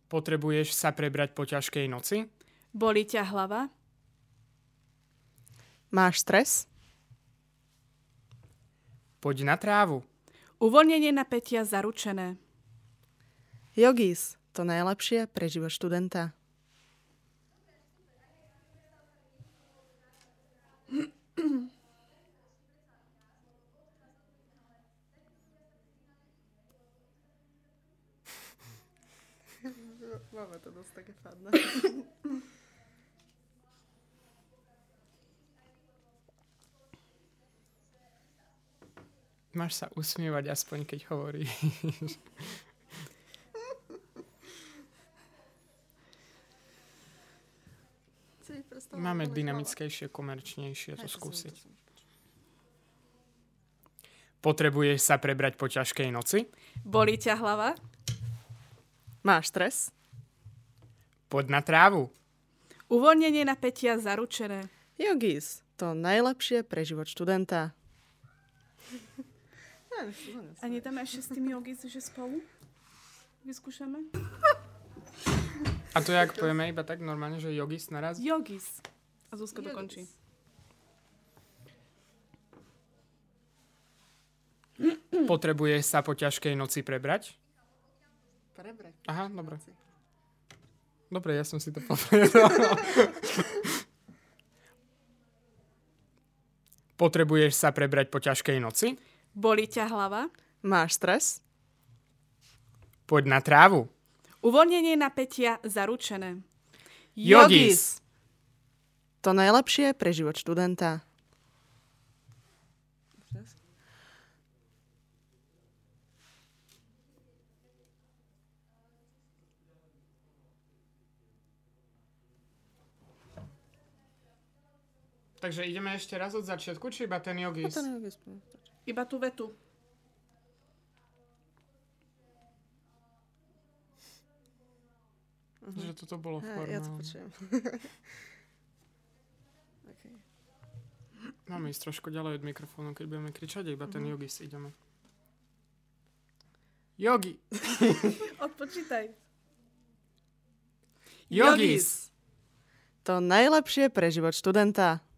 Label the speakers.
Speaker 1: Potrebuješ sa prebrať po ťažkej noci?
Speaker 2: Bolí ťa hlava?
Speaker 3: Máš stres?
Speaker 1: Poď na trávu.
Speaker 2: Uvoľnenie napätia zaručené.
Speaker 3: Yogis, to najlepšie pre život študenta. Máme to dosť také fadné.
Speaker 1: Máš sa usmievať aspoň, keď hovoríš. Máme dynamickejšie, komerčnejšie to skúsiť. Potrebuješ sa prebrať po ťažkej noci?
Speaker 2: Bolí ťa hlava?
Speaker 3: Máš stres?
Speaker 1: Poď na trávu.
Speaker 2: Uvoľnenie napätia zaručené.
Speaker 3: Yogis, to najlepšie pre život študenta.
Speaker 2: A nedáme ešte s tými yogis, že spolu? Vyskúšame?
Speaker 1: A to jak povieme iba tak normálne, že yogis naraz?
Speaker 2: Yogis. A Zuzka dokončí.
Speaker 1: Potrebuješ sa po ťažkej noci prebrať?
Speaker 3: Prebrať.
Speaker 1: Aha, dobre. Dobre, ja som si to povedal. Potrebuješ sa prebrať po ťažkej noci?
Speaker 2: Bolí ťa hlava?
Speaker 3: Máš stres?
Speaker 1: Poď na trávu.
Speaker 2: Uvoľnenie napätia zaručené.
Speaker 1: Yogis.
Speaker 3: To najlepšie pre život študenta.
Speaker 1: Takže ideme ešte raz od začiatku, či iba ten yogis?
Speaker 2: Iba tú vetu.
Speaker 1: Že toto bolo formálne.
Speaker 3: Ja to počujem. Okay.
Speaker 1: Máme ísť trošku ďalej od mikrofónu, keď budeme kričať, iba ten yogis ideme. Yogi.
Speaker 2: Odpočítaj.
Speaker 1: Yogis.
Speaker 3: To najlepšie pre život študenta.